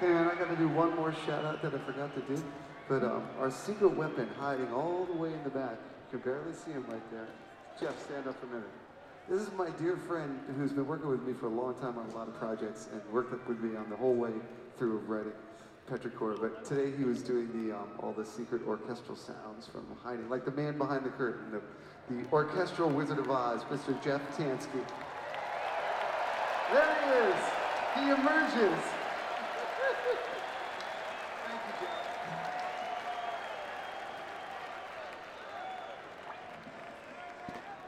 Hey man, I gotta do one more shout out that I forgot to do. But our secret weapon hiding all the way in the back. You can barely see him right there. Jeff, stand up for a minute. This is my dear friend who's been working with me for a long time on a lot of projects and worked with me on the whole way through of writing Petrichor. But today he was doing the all the secret orchestral sounds from hiding, like the man behind the curtain, the orchestral Wizard of Oz, Mr. Jeff Tansky. There he is. He emerges.